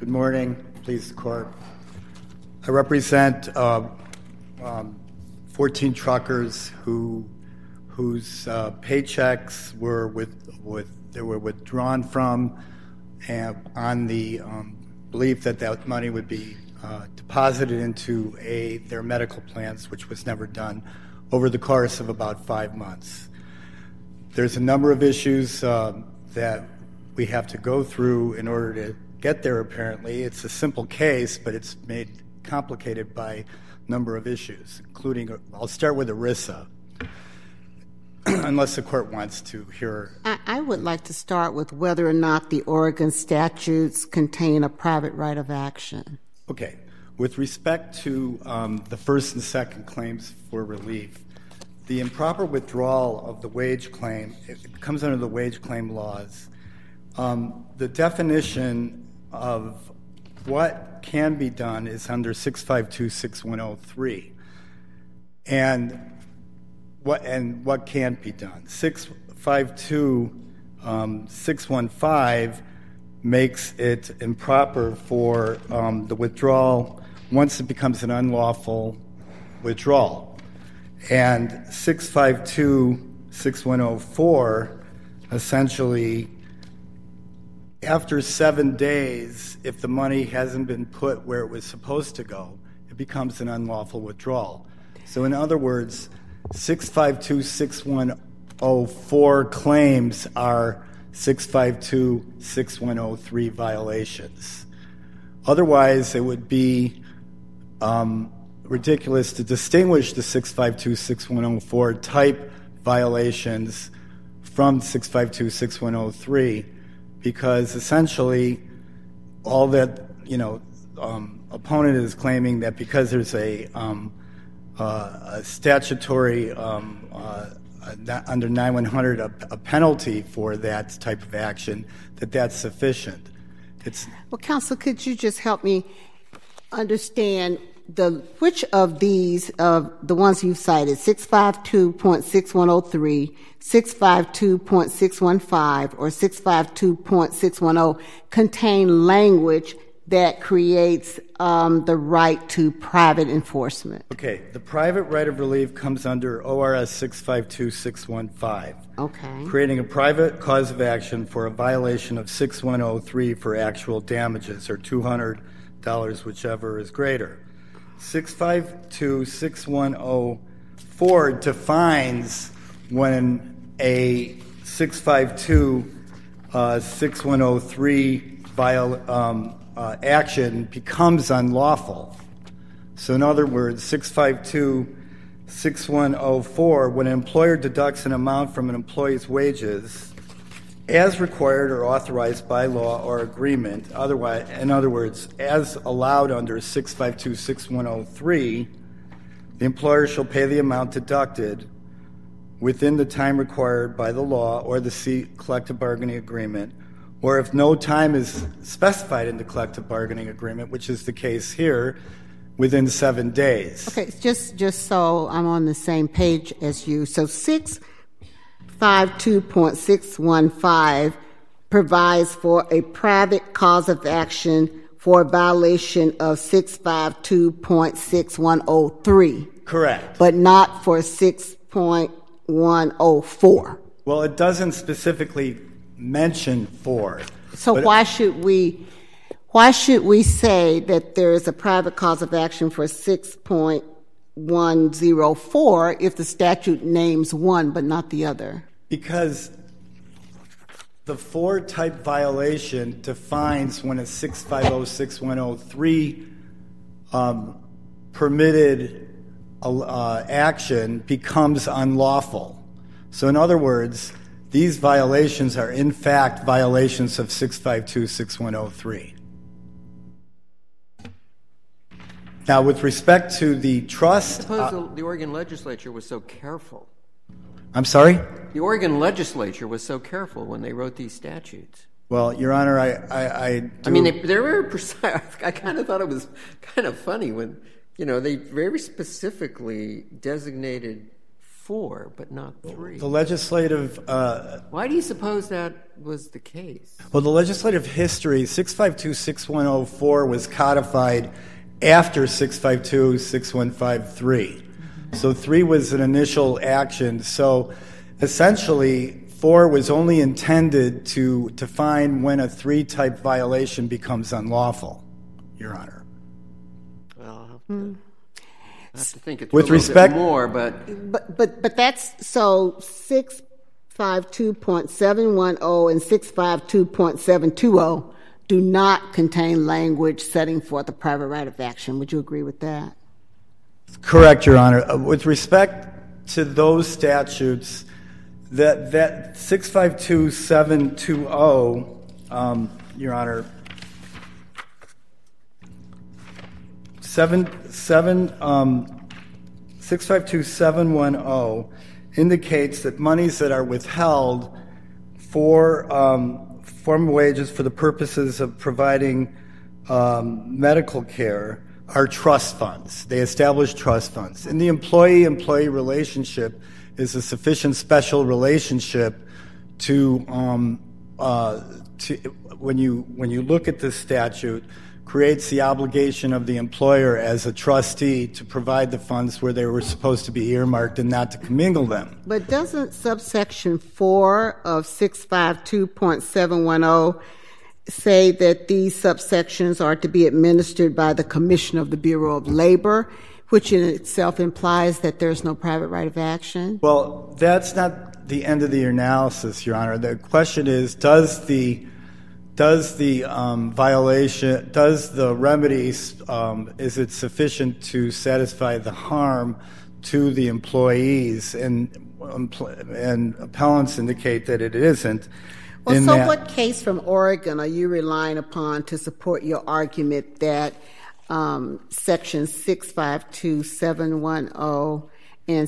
Good morning, please, Court. I represent 14 truckers whose paychecks were withdrawn from on the belief that money would be deposited into their medical plans, which was never done, over the course of about 5 months. There's a number of issues that we have to go through in order to get there, apparently. It's a simple case, but it's made complicated by a number of issues, including, I'll start with ERISA, unless the court wants to hear. I would like to start with whether or not the Oregon statutes contain a private right of action. Okay. With respect to the first and second claims for relief, the improper withdrawal of the wage claim, it comes under the wage claim laws. The definition of what can be done is under 652-6103. And what can't be done. 652-615 makes it improper for the withdrawal once it becomes an unlawful withdrawal. And 652-6104 essentially, after 7 days, if the money hasn't been put where it was supposed to go, it becomes an unlawful withdrawal. So in other words, 652-6104 claims are 652-6103 violations. Otherwise, it would be ridiculous to distinguish the 652-6104 type violations from 652-6103, because essentially all that, opponent is claiming that because there's a statutory under 9100 a penalty for that type of action, that's sufficient. Well, counsel, could you just help me understand which of these, the ones you've cited, 652.6103, 652.615, or 652.610, contain language that creates the right to private enforcement? Okay. The private right of relief comes under ORS 652-615. Okay. Creating a private cause of action for a violation of 6103 for actual damages, or $200, whichever is greater. 652-6104 defines when a 652-6103 action becomes unlawful. So in other words, 652-6104, when an employer deducts an amount from an employee's wages as required or authorized by law or agreement, otherwise, in other words, as allowed under 652-6103, the employer shall pay the amount deducted within the time required by the law or the collective bargaining agreement, or if no time is specified in the collective bargaining agreement, which is the case here, within 7 days. Okay, just so I'm on the same page as you. So 652.615 provides for a private cause of action for a violation of 652.6103. Correct. But not for 6.104. Well, it doesn't specifically mention 4. So why should we say that there is a private cause of action for 6.104 if the statute names one but not the other? Because the 4 type violation defines when a 650-6103 permitted action becomes unlawful. So in other words, these violations are in fact violations of 652-6103. Now, with respect to the trust... Suppose the Oregon legislature was so careful. I'm sorry? The Oregon legislature was so careful when they wrote these statutes. Well, Your Honor, I do... I mean, they're very precise. I kind of thought it was kind of funny when, they very specifically designated 4, but not 3. The legislative... Why do you suppose that was the case? Well, the legislative history, 652-6104 was codified after 652-6153. So 3 was an initial action. So essentially, 4 was only intended to define when a 3-type violation becomes unlawful, Your Honor. Well, I have to think it through With a little respect, bit more, but that's so 652.710 and 652.720 do not contain language setting forth a private right of action. Would you agree with that? correct, Your Honor. With respect to those statutes, that 652.720, Your Honor, 652.710 indicates that monies that are withheld from wages for the purposes of providing medical care are trust funds. They establish trust funds. And the employee-employee relationship is a sufficient special relationship to when you look at this statute, creates the obligation of the employer as a trustee to provide the funds where they were supposed to be earmarked and not to commingle them. But doesn't subsection 4 of 652.710 say that these subsections are to be administered by the Commission of the Bureau of Labor, which in itself implies that there's no private right of action? Well, that's not the end of the analysis, Your Honor. The question is, does the violation, does the remedies, is it sufficient to satisfy the harm to the employees? And appellants indicate that it isn't. Well, so what case from Oregon are you relying upon to support your argument that Section 652.710 and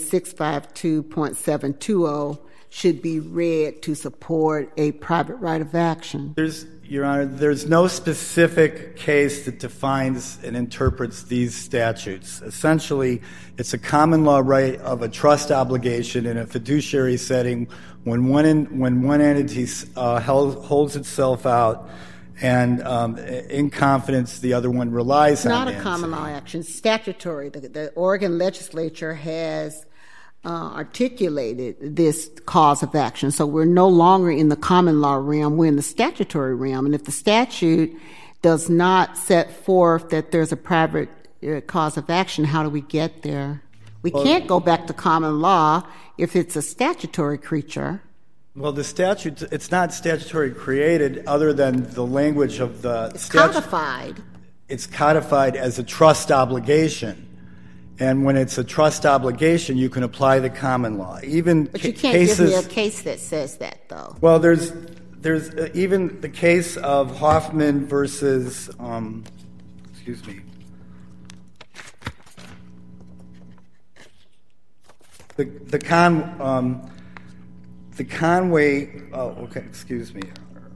652.720 should be read to support a private right of action? Your Honor, there's no specific case that defines and interprets these statutes. Essentially, it's a common law right of a trust obligation in a fiduciary setting when one entity holds itself out and in confidence the other one relies on it. It's not a common law action. It's statutory. The Oregon legislature has articulated this cause of action. So we're no longer in the common law realm, we're in the statutory realm. And if the statute does not set forth that there's a private cause of action, how do we get there? We can't go back to common law if it's a statutory creature. Well, the statute, it's not statutory created other than the language of the It's statute. codified. It's codified as a trust obligation. And when it's a trust obligation, you can apply the common law. But you can't give me a case that says that, though. Well, there's even the case of Hoffman versus, the Conway. Oh, okay. Excuse me.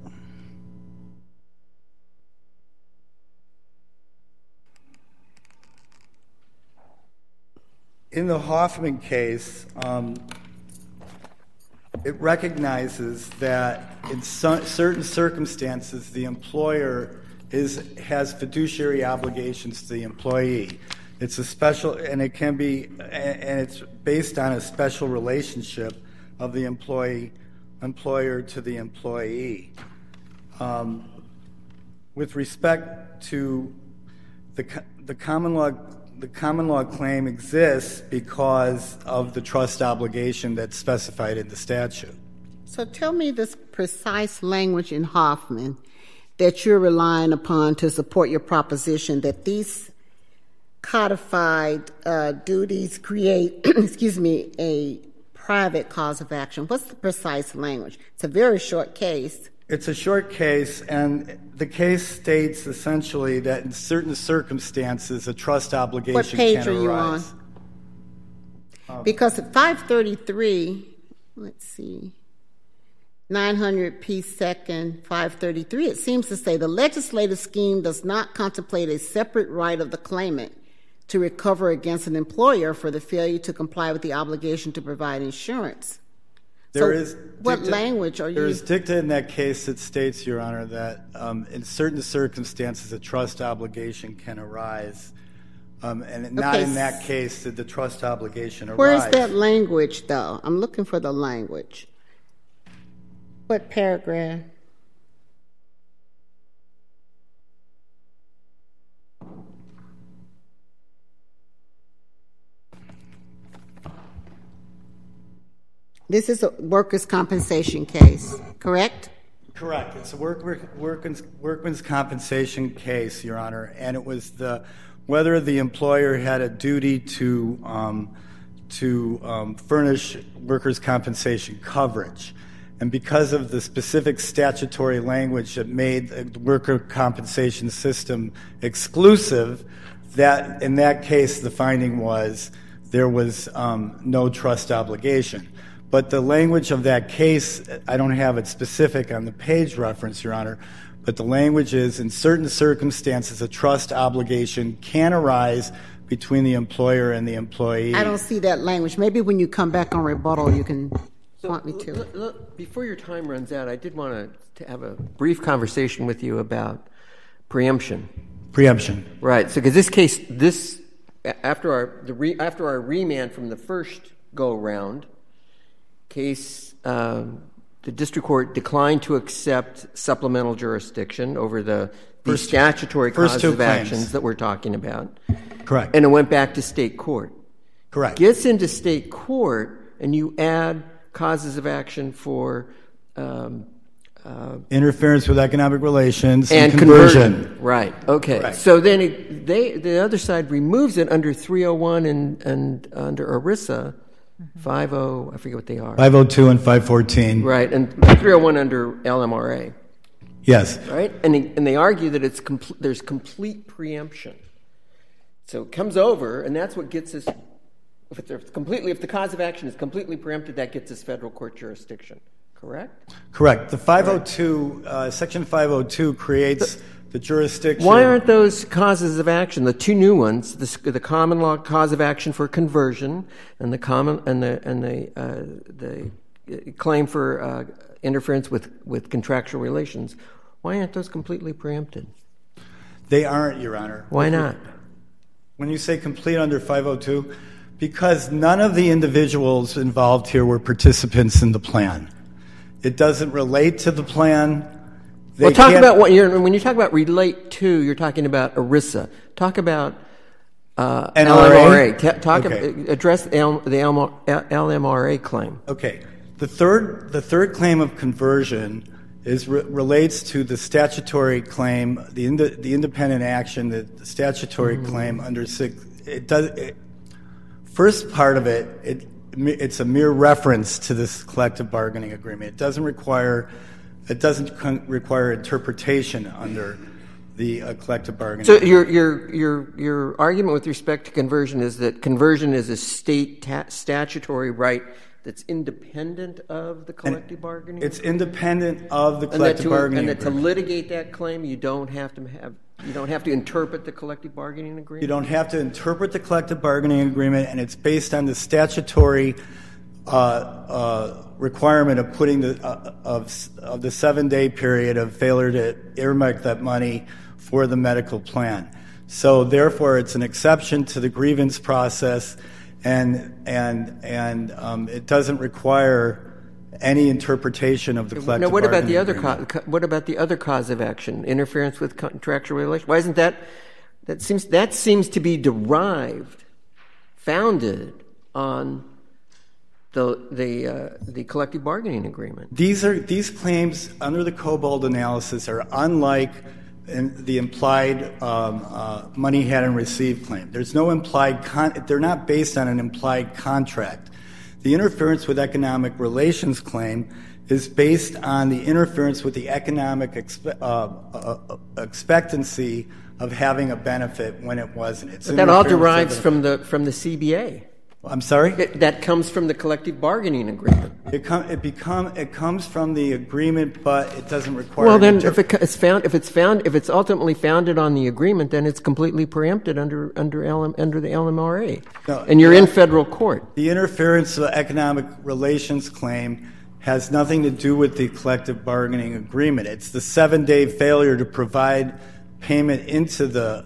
In the Hoffman case, it recognizes that in certain circumstances, the employer has fiduciary obligations to the employee. It's a special, and it can be, and it's based on a special relationship of the employer to the employee. With respect to the common law. The common law claim exists because of the trust obligation that's specified in the statute. So tell me this precise language in Hoffman that you're relying upon to support your proposition that these codified duties create, a private cause of action. What's the precise language? It's a very short case. It's a short case, and the case states essentially that in certain circumstances, a trust obligation What page can are you arise. on? Because at 533, let's see, 900 p. second, 533, it seems to say the legislative scheme does not contemplate a separate right of the claimant to recover against an employer for the failure to comply with the obligation to provide insurance. What language are you? There is dicta in that case that states, Your Honor, that in certain circumstances a trust obligation can arise, and not in that case did the trust obligation arise. Where is that language, though? I'm looking for the language. What paragraph? This is a workers' compensation case, correct? Correct. It's a workman's compensation case, Your Honor, and it was whether the employer had a duty to furnish workers' compensation coverage. And because of the specific statutory language that made the worker compensation system exclusive, that in that case the finding was there was no trust obligation. But the language of that case, I don't have it specific on the page reference, Your Honor, but the language is, in certain circumstances, a trust obligation can arise between the employer and the employee. I don't see that language. Maybe when you come back on rebuttal, you can point me to it. Look, before your time runs out, I did want to have a brief conversation with you about preemption. Preemption. Right. So, because this case, after our remand from the first go-around, case, the district court declined to accept supplemental jurisdiction over the statutory causes of actions that we're talking about. Correct. And it went back to state court. Correct. Gets into state court, and you add causes of action for interference with economic relations and conversion. Right. Okay. Correct. So then the other side removes it under 301 and under ERISA. 50, I forget what they are. 502 and 514. Right, and 301 under LMRA. Yes. Right, and they argue that there's complete preemption. So it comes over, and that's what gets us. If the cause of action is completely preempted, that gets us federal court jurisdiction. Correct. Correct. The 502, Section 502 creates the jurisdiction. Why aren't those causes of action, the two new ones, the common law cause of action for conversion and the claim for interference with contractual relations? Why aren't those completely preempted? They aren't, Your Honor. Why not? When you say complete under 502, because none of the individuals involved here were participants in the plan. It doesn't relate to the plan. Well, talk about when you talk about relate to, you're talking about ERISA. Talk about LMRA. Address the LMRA claim. Okay. The third claim of conversion relates to the statutory claim, the independent action, the statutory claim under first part of it's a mere reference to this collective bargaining agreement. It doesn't require interpretation under the collective bargaining agreement. So your argument with respect to conversion is that conversion is a state statutory right that's independent of the collective bargaining agreement? It's independent of the collective bargaining agreement. And that to litigate that claim, you don't have to interpret the collective bargaining agreement? You don't have to interpret the collective bargaining agreement, and it's based on the statutory requirement of putting of the 7-day period of failure to earmark that money for the medical plan. So therefore, it's an exception to the grievance process, and it doesn't require any interpretation of the collective bargaining agreement. What about the other cause of action, interference with contractual relations? Why isn't that seems to be founded on the collective bargaining agreement? These claims under the Cobalt analysis are unlike the implied money had and received claim. There's no implied they're not based on an implied contract. The interference with economic relations claim is based on the interference with the economic expectancy of having a benefit when it wasn't. But that all derives from the CBA. I'm sorry? That comes from the collective bargaining agreement. It comes from the agreement, but it doesn't require. Well, then, if it's ultimately founded on the agreement, then it's completely preempted under the LMRA, and you're in federal court. The interference with economic relations claim has nothing to do with the collective bargaining agreement. It's the 7-day failure to provide payment into the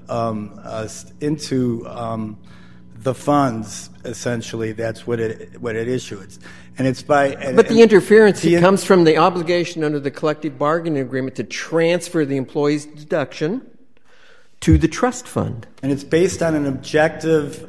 funds. Essentially, that's what it issues, and it's by. But the interference comes from the obligation under the collective bargaining agreement to transfer the employee's deduction to the trust fund, and it's based on an objective.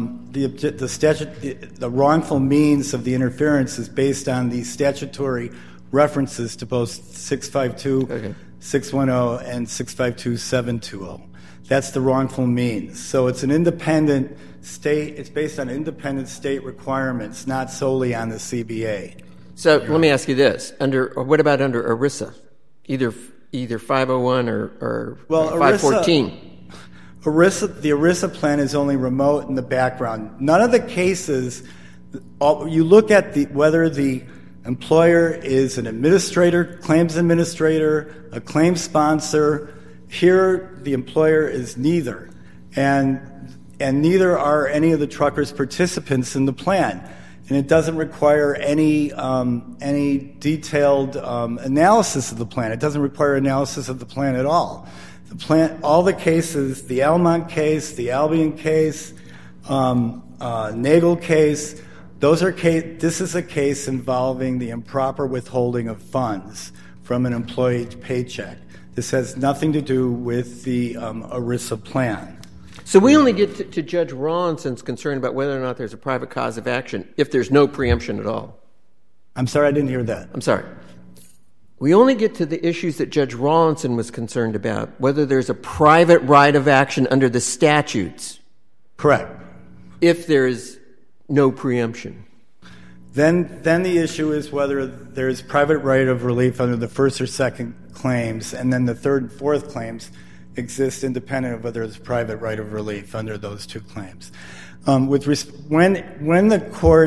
The wrongful means of the interference is based on the statutory references to both 652, 610, and 652-720. That's the wrongful means. So it's an independent state. It's based on independent state requirements, not solely on the CBA. So let me ask you this: what about under ERISA, either 501 or 514? The ERISA plan is only remote in the background. None of the cases. You look at whether the employer is an administrator, claims administrator, a claims sponsor. Here, the employer is neither, and neither are any of the truckers' participants in the plan, and it doesn't require any detailed analysis of the plan. It doesn't require analysis of the plan at all. The plan, all the cases, the Almont case, the Albion case, Nagel case, this is a case involving the improper withholding of funds from an employee's paycheck. This has nothing to do with the ERISA plan. So we only get to Judge Rawlinson's concern about whether or not there's a private cause of action if there's no preemption at all. I'm sorry, I didn't hear that. I'm sorry. We only get to the issues that Judge Rawlinson was concerned about, whether there's a private right of action under the statutes. Correct. If there is no preemption. Then the issue is whether there's private right of relief under the first or second claims, and then the third and fourth claims exist independent of whether there's private right of relief under those two claims. When the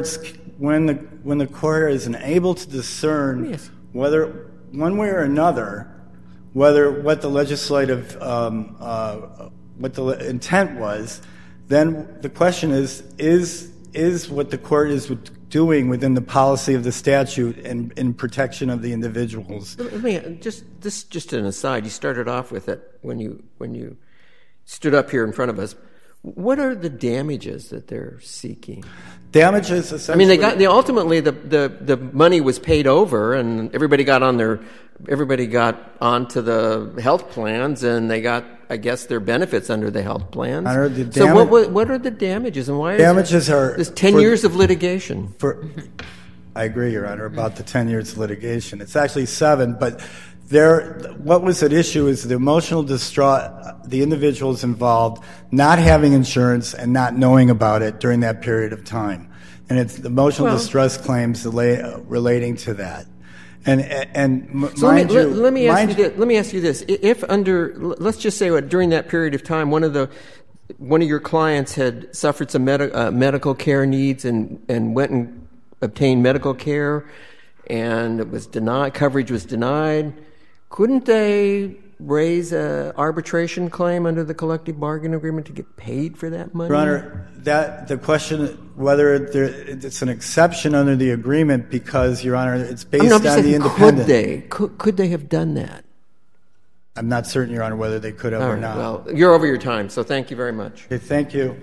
court is unable to discern whether one way or another, what the legislative what the intent was, then the question is what the court is doing within the policy of the statute and in protection of the individuals. Let me just an aside. You started off with it when you stood up here in front of us. What are the damages that they're seeking? Damages, essentially. I mean, ultimately the money was paid over, and everybody got onto the health plans, and they got, I guess, their benefits under the health plans. So what are the damages, and why damages are there's 10 years of litigation? I agree, Your Honor, about the 10 years of litigation. It's actually 7, but what was at issue is the emotional distraught, the individuals involved not having insurance and not knowing about it during that period of time. And it's the emotional distress claims relating to that. Let me ask you this. If let's just say during that period of time, one of your clients had suffered some medical care needs and went and obtained medical care, and it was denied, coverage was denied, couldn't they raise an arbitration claim under the collective bargaining agreement to get paid for that money? Your Honor, the question whether it's an exception under the agreement, because, Your Honor, it's based on the independent. Could they have done that? I'm not certain, Your Honor, whether they could have or not. Well, you're over your time, so thank you very much. Okay, thank you.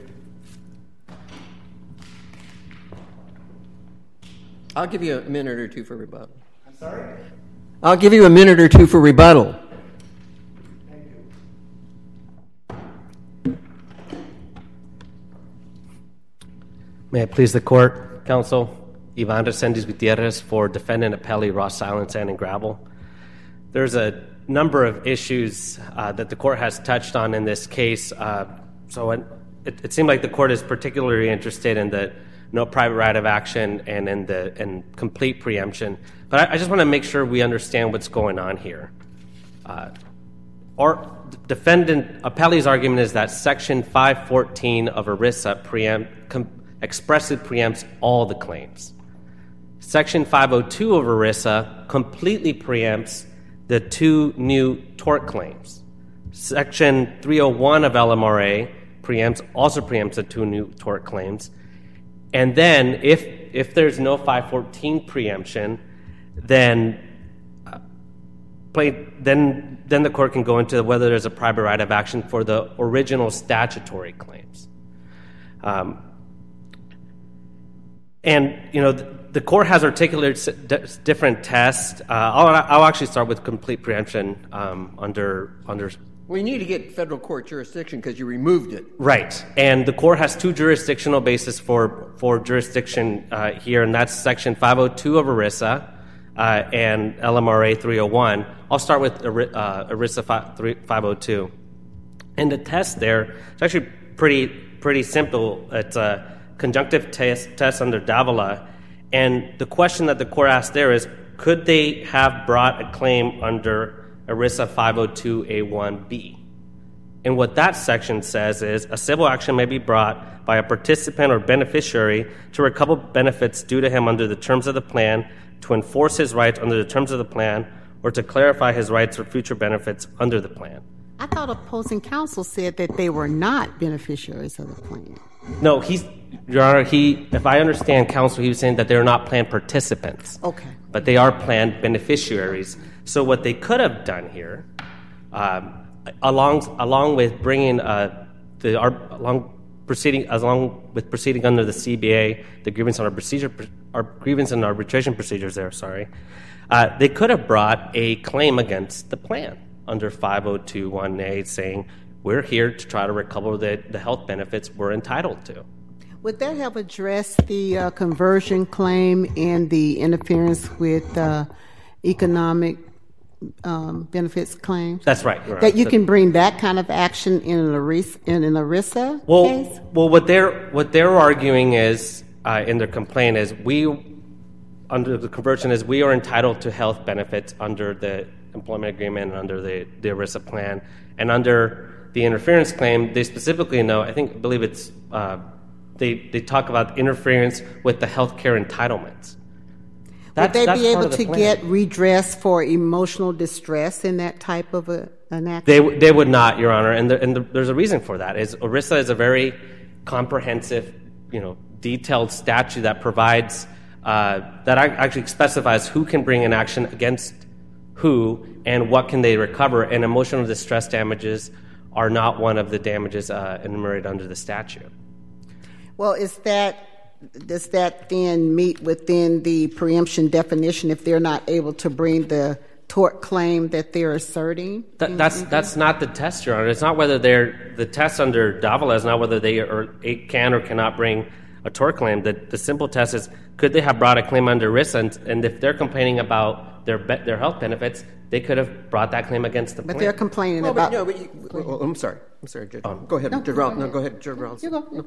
I'll give you a minute or two for rebuttal. I'm sorry? I'll give you a minute or two for rebuttal. Thank you. May it please the court, counsel, Ivan Resendiz Gutierrez for defendant appellee Ross Silent Sand and Gravel. There's a number of issues that the court has touched on in this case. So it seemed like the court is particularly interested in the no private right of action and in complete preemption. But I just want to make sure we understand what's going on here. Our defendant appellee's argument is that Section 514 of ERISA expressly preempts all the claims. Section 502 of ERISA completely preempts the two new tort claims. Section 301 of LMRA also preempts the two new tort claims. And then if there's no 514 preemption, then the court can go into whether there's a private right of action for the original statutory claims. The court has articulated different tests. I'll actually start with complete preemption under. Well, you need to get federal court jurisdiction because you removed it. Right, and the court has two jurisdictional bases for jurisdiction here, and that's Section 502 of ERISA and LMRA 301. I'll start with ERISA 502. And the test there is actually pretty simple. It's a conjunctive test under Davila. And the question that the court asked there is, could they have brought a claim under ERISA 502A1B? And what that section says is, a civil action may be brought by a participant or beneficiary to recover benefits due to him under the terms of the plan, to enforce his rights under the terms of the plan, or to clarify his rights or future benefits under the plan. I thought opposing counsel said that they were not beneficiaries of the plan. No, Your Honor, if I understand counsel, he was saying that they're not plan participants. Okay. But they are plan beneficiaries. So what they could have done here, along with bringing proceeding under the CBA, the grievance and arbitration procedures there. They could have brought a claim against the plan under 502(1)A, saying we're here to try to recover the health benefits we're entitled to. Would that have addressed the conversion claim and the interference with economic benefits claims? That's right. That you can bring that kind of action in an ERISA case? Well, what they're arguing is in their complaint is under the conversion is we are entitled to health benefits under the employment agreement and under the ERISA plan, and under the interference claim they specifically believe it's they talk about interference with the health care entitlements. Would they be able to get redress for emotional distress in that type of an action? They would not, Your Honor, and there's a reason for that. ERISA is a very comprehensive, detailed statute that provides that actually specifies who can bring an action against who and what can they recover. And emotional distress damages are not one of the damages enumerated under the statute. Well, does that then meet within the preemption definition if they're not able to bring the tort claim that they're asserting? That's not the test, Your Honor. It's not whether the test under Davila is not whether they can or cannot bring a tort claim. The simple test is, could they have brought a claim under ERISA, and if they're complaining about their health benefits, they could have brought that claim against the plan. But they're complaining about... I'm sorry, Judge. Go ahead, Judge Rollins. No, go ahead, Judge Rollins. You go. No.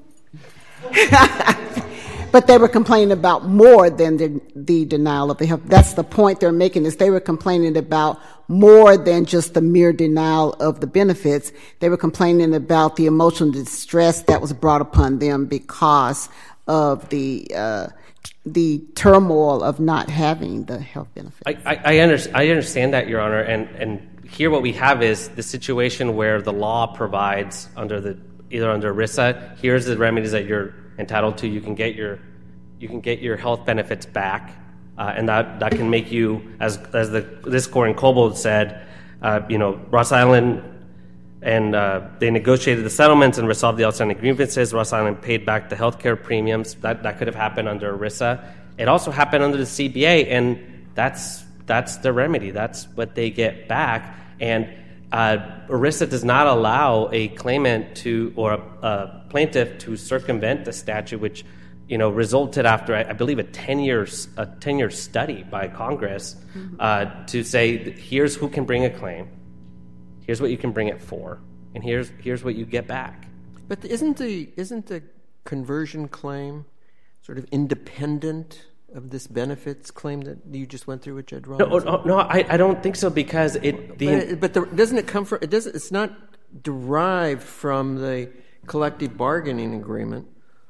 But they were complaining about more than the denial of the health. That's the point they're making, is they were complaining about more than just the mere denial of the benefits. They were complaining about the emotional distress that was brought upon them because of the turmoil of not having the health benefits. I understand that, Your Honor, and here what we have is the situation where the law provides either under ERISA, here's the remedies that you're entitled to. You can get your health benefits back, and that can make you, as this court in Cobold said, Ross Island, and they negotiated the settlements and resolved the outstanding grievances. Ross Island paid back the health care premiums. That could have happened under ERISA. It also happened under the CBA, and that's the remedy. That's what they get back. And ERISA does not allow a claimant or a plaintiff to circumvent the statute, which resulted after, I believe, a 10-year study by Congress to say, here's who can bring a claim, here's what you can bring it for, and here's what you get back. But isn't the conversion claim sort of independent of this benefits claim that you just went through with Judge Rollins? No, I don't think so, because doesn't it come from? It's not derived from the collective bargaining agreement.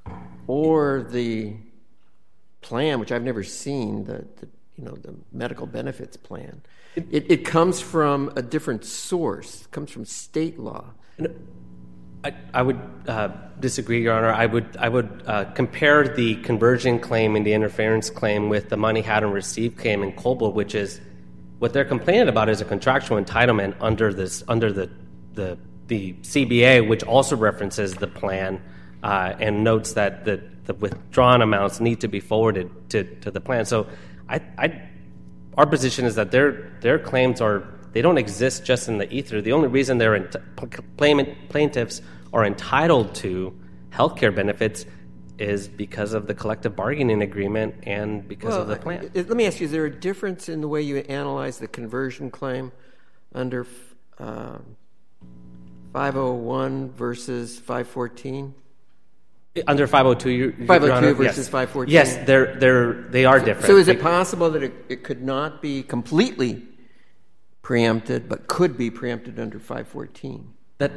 or the plan, which I've never seen, the medical benefits plan. It comes from a different source. It comes from state law. I would disagree, Your Honor. I would compare the conversion claim and the interference claim with the money had and received claim in Coble, which is what they're complaining about is a contractual entitlement under the CBA, which also references the plan and notes that the withdrawn amounts need to be forwarded to the plan. So our position is that their claims they don't exist just in the ether. The only reason plaintiffs are entitled to health care benefits is because of the collective bargaining agreement and because of the plan. Let me ask you, is there a difference in the way you analyze the conversion claim under 501 versus 514? Under 502, 502 versus 514? Yes, they are different. So is it possible that it could not be completely preempted, but could be preempted under 514?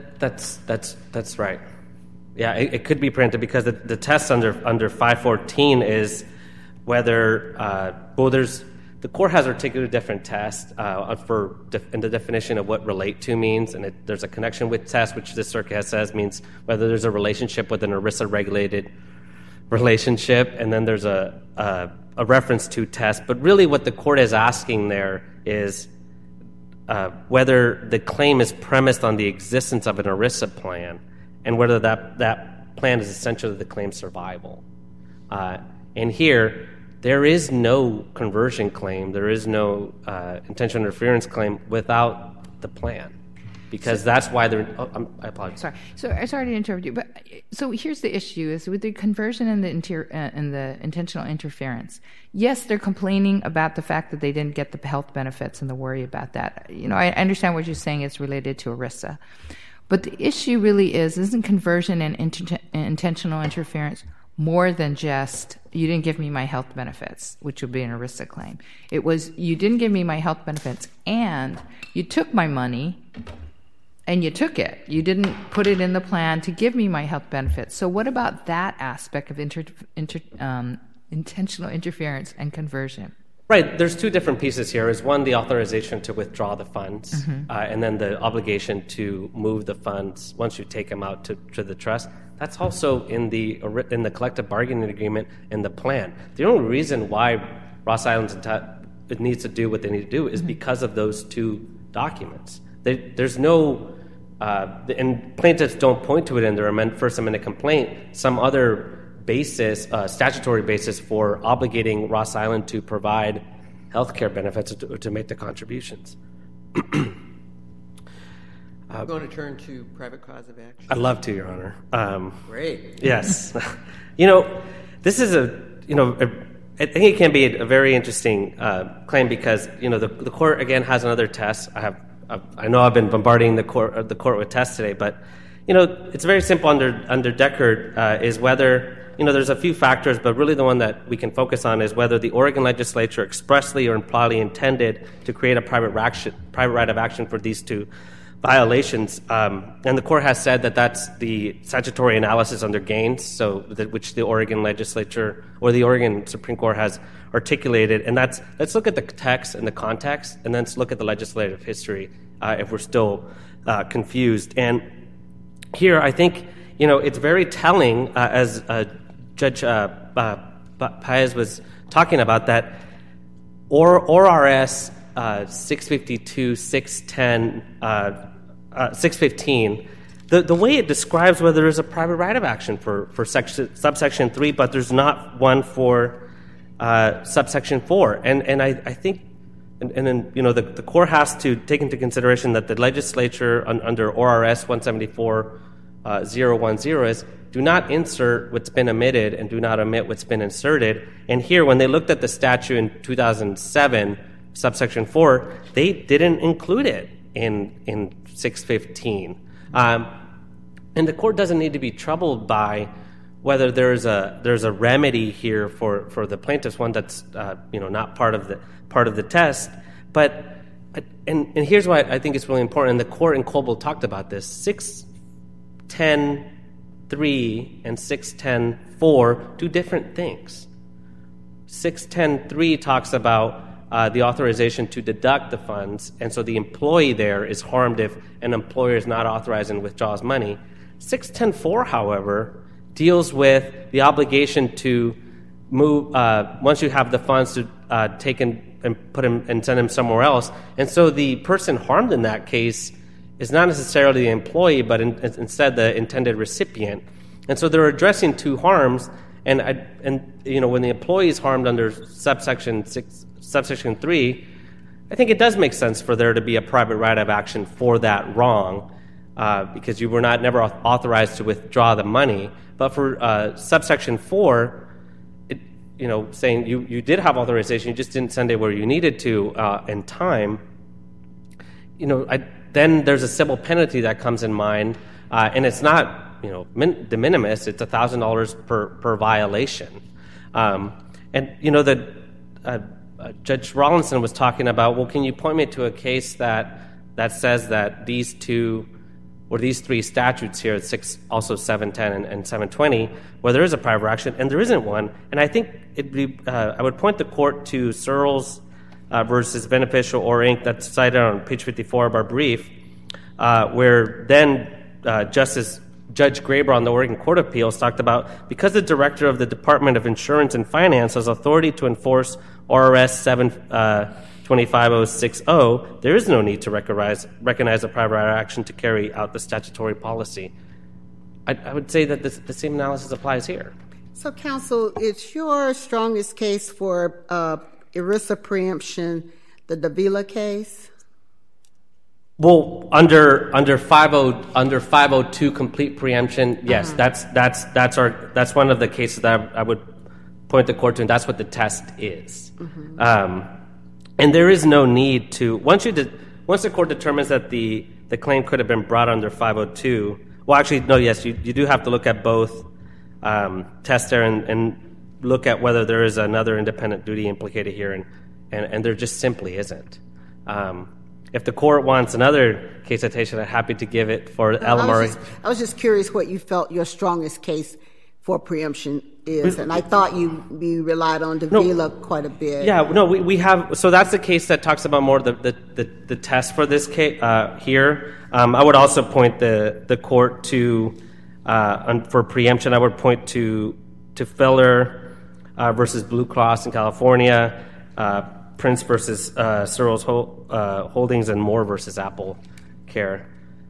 That's right. Yeah, it could be preempted because the test under 514 is whether the court has articulated a different test in the definition of what relate to means, and there's a connection with test, which this circuit says means whether there's a relationship with an ERISA regulated relationship, and then there's a reference to test. But really, what the court is asking there is whether the claim is premised on the existence of an ERISA plan and whether that plan is essential to the claim's survival. And here, there is no conversion claim, there is no intentional interference claim without the plan, because that's why I apologize. Sorry to interrupt you, but so here's the issue: is with the conversion and the intentional interference. Yes, they're complaining about the fact that they didn't get the health benefits and the worry about that. I understand what you're saying is related to ERISA, but the issue really isn't conversion and intentional interference more than just, you didn't give me my health benefits, which would be an ERISA claim. It was, you didn't give me my health benefits, and you took my money, and you took it. You didn't put it in the plan to give me my health benefits. So what about that aspect of intentional interference and conversion? Right. There's two different pieces here. Is one, the authorization to withdraw the funds, and then the obligation to move the funds once you take them out to the trust. That's also in the collective bargaining agreement in the plan. The only reason why Ross Island needs to do what they need to do is because of those two documents. There's no, and plaintiffs don't point to it in their First Amendment complaint, some other basis, statutory basis for obligating Ross Island to provide health care benefits to make the contributions. I'm going to turn to private cause of action. I'd love to, Your Honor. Great. Yes. This is I think it can be a very interesting claim because, the court, again, has another test. I know I've been bombarding the court with tests today, but, it's very simple under Deckard is whether, there's a few factors, but really the one that we can focus on is whether the Oregon legislature expressly or impliedly intended to create a private right of action for these two violations, and the court has said that that's the statutory analysis under Gaines, which the Oregon legislature or the Oregon Supreme Court has articulated, and let's look at the text and the context, and then let's look at the legislative history if we're still confused. And here, I think it's very telling, as Judge Paez was talking about, that ORS 652, 610. 615, the way it describes whether there's a private right of action for subsection 3, but there's not one for subsection 4. And I think, and then, the court has to take into consideration that the legislature under ORS 174.010 is, do not insert what's been omitted and do not omit what's been inserted. And here, when they looked at the statute in 2007, subsection 4, they didn't include it in 615. And the court doesn't need to be troubled by whether there's a remedy here for the plaintiffs, one that's not part of the test. But and here's why I think it's really important. And the court in Coble talked about this. 610.13 610.3 and 610.4 do different things. 610.3 talks about the authorization to deduct the funds, and so the employee there is harmed if an employer is not authorized and withdraws money. 610.4, however, deals with the obligation to move, once you have the funds, to take and put them and send them somewhere else. And so the person harmed in that case is not necessarily the employee, but instead the intended recipient. And so they're addressing two harms. And when the employee is harmed under subsection 3, I think it does make sense for there to be a private right of action for that wrong, because you were never authorized to withdraw the money. But for subsection 4, saying you did have authorization, you just didn't send it where you needed to in time, then there's a civil penalty that comes in mind, and it's not de minimis. It's $1,000 per violation. Judge Rawlinson was talking about, well, can you point me to a case that says that these three statutes here, also 710 and 720, where there is a private action, and there isn't one. And I think I would point the court to Searles versus Beneficial or Inc. that's cited on page 54 of our brief, where then Judge Graber on the Oregon Court of Appeals talked about, because the director of the Department of Insurance and Finance has authority to enforce RRS 725060, there is no need to recognize a private right of action to carry out the statutory policy. I would say that the same analysis applies here. So, counsel, it's your strongest case for ERISA preemption, the Davila case? Well, under 502 complete preemption, yes, that's one of the cases that I would point the court to, and that's what the test is. And there is no need to, once the court determines that the claim could have been brought under 502, well, actually, no, yes, you do have to look at both tests there and look at whether there is another independent duty implicated here, and there just simply isn't. If the court wants another case citation, I'm happy to give it for LMRA. I was just curious what you felt your strongest case for preemption is, and I thought you relied on Davila quite a bit. Yeah, no, we have. So that's the case that talks about more the test for this case here. I would also point the court to for preemption. I would point to Feller versus Blue Cross in California, Prince versus Searles Holdings, and Moore versus Apple Care.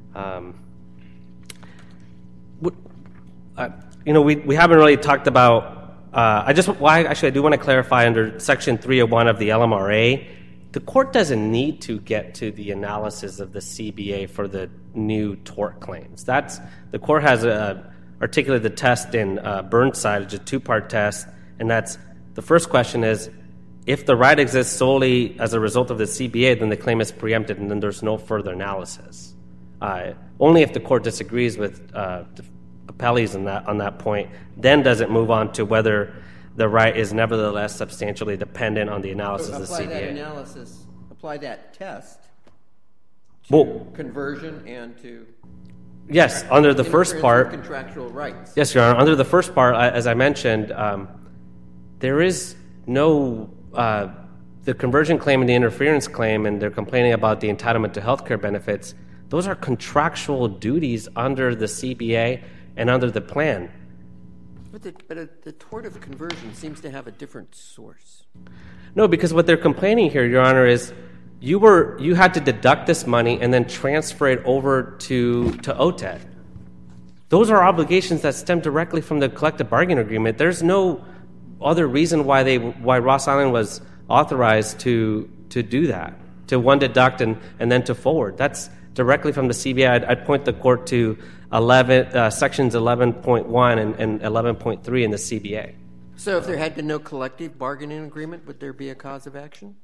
We haven't really talked about. I do want to clarify under Section 301 of the LMRA, the court doesn't need to get to the analysis of the CBA for the new tort claims. The court has articulated the test in Burnside. It's a two-part test, and that's the first question is, if the right exists solely as a result of the CBA, then the claim is preempted, and then there's no further analysis. Only if the court disagrees with appellees on that point, then does it move on to whether the right is nevertheless substantially dependent on the analysis of the CBA. Apply that test to conversion and to yes, under the first part, contractual rights. Yes, Your Honor. Under the first part, as I mentioned, there is no the conversion claim and the interference claim, and they're complaining about the entitlement to health care benefits. Those are contractual duties under the CBA and under the plan. But the tort of conversion seems to have a different source. No, because what they're complaining here, Your Honor, is you had to deduct this money and then transfer it over to OTED. Those are obligations that stem directly from the collective bargaining agreement. There's no other reason why Ross Island was authorized to do that, to deduct and then to forward. That's directly from the CBA. I'd point the court to sections 11.1 and 11.3 in the CBA. So if there had been no collective bargaining agreement, would there be a cause of action?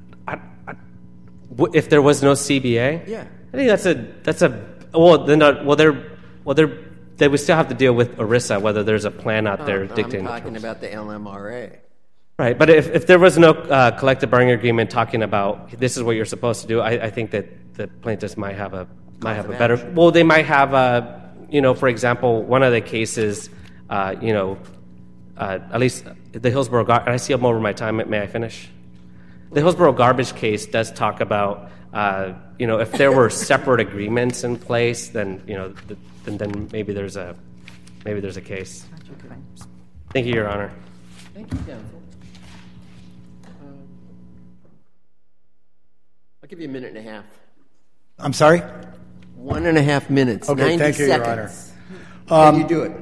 If there was no CBA? Yeah. I think they would still have to deal with ERISA, whether there's a plan out there dictating. I'm talking about the LMRA. Right, but if there was no collective bargaining agreement talking about this is what you're supposed to do, I think that the plaintiffs might have a better. Well, they might have for example, one of the cases, at least the Hillsborough, I see I'm over my time. May I finish? The Hillsborough garbage case does talk about, if there were separate agreements in place, then, then maybe there's a case. Thank you, Your Honor. Thank you, counsel. I'll give you a minute and a half. I'm sorry? 1.5 minutes. Okay, 90 thank you, seconds. Your Honor. Can you do it?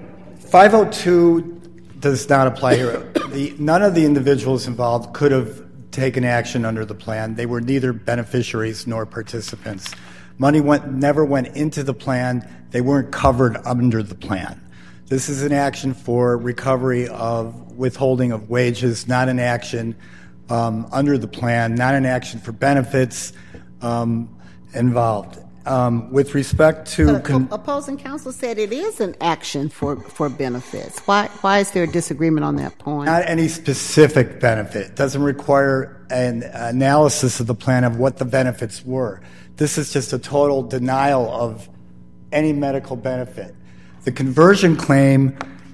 502 does not apply here. None of the individuals involved could have taken action under the plan. They were neither beneficiaries nor participants. Money never went into the plan. They weren't covered under the plan. This is an action for recovery of withholding of wages, not an action under the plan, not an action for benefits involved. With respect to... opposing counsel said it is an action for benefits. Why is there a disagreement on that point? Not any specific benefit. It doesn't require an analysis of the plan of what the benefits were. This is just a total denial of any medical benefit. The conversion claim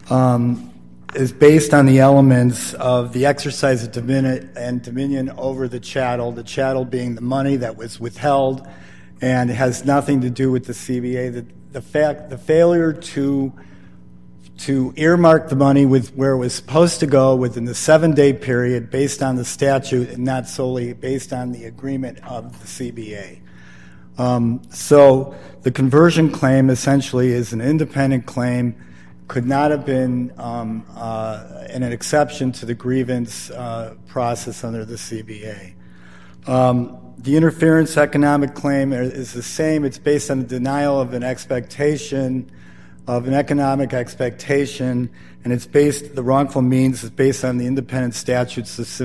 is based on the elements of the exercise of dominion over the chattel being the money that was withheld, and it has nothing to do with the CBA. The failure to earmark the money with where it was supposed to go within the 7-day period based on the statute and not solely based on the agreement of the CBA. So the conversion claim essentially is an independent claim, could not have been an exception to the grievance process under the CBA. The interference economic claim is the same. It's based on the denial of an expectation, of an economic expectation, and the wrongful means is based on the independent statutes of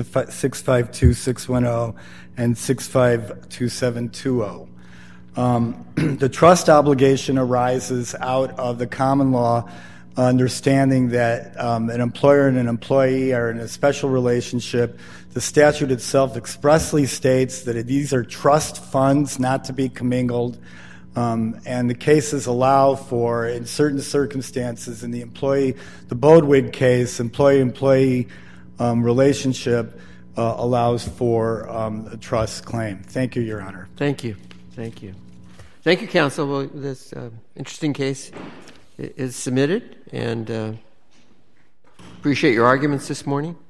652-610 and 652720. The trust obligation arises out of the common law understanding that an employer and an employee are in a special relationship. The statute itself expressly states that these are trust funds not to be commingled, and the cases allow for, in certain circumstances, in the Bodwig case, employee-employee relationship allows for a trust claim. Thank you, Your Honor. Thank you. Thank you. Thank you, counsel. Well, this interesting case is submitted, and appreciate your arguments this morning.